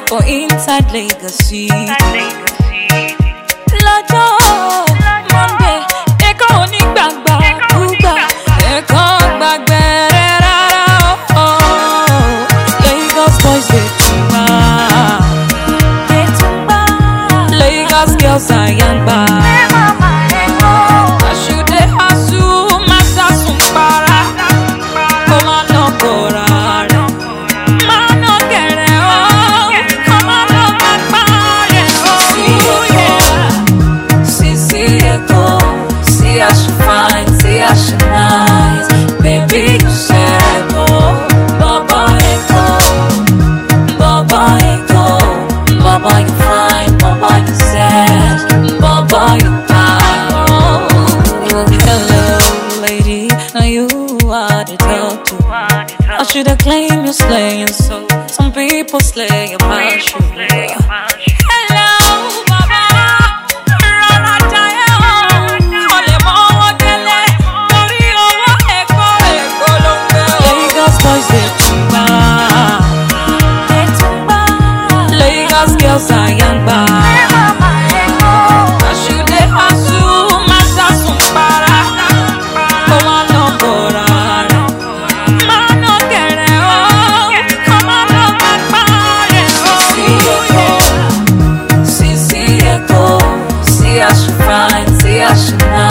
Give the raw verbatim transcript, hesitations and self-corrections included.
for inside Legacy. Lọ́jọ́ Monday, ẹ̀kọ́ onígbàgbà dùgbà, ẹ̀kọ́ gbàgbẹ́ rẹ̀ rárá. Lagos boys dey tumba, dey tumba. Lagos girls are young ba. Ashude asu masa sumpara, koma no kora. See how she nice, baby you said oh, Baba Eko, Baba Eko, Baba you fine, Baba you sad, Baba you fine. Hello lady, now you are the talk to. I shoulda claimed you slaying, so some people slay about you. Hello Baba. Lagos girls are young ba. Ashude asu masa sumpara, koma no kora. Mano kere oh, koma no kakpare oh. See see Eko, see how she fine, see how she nice.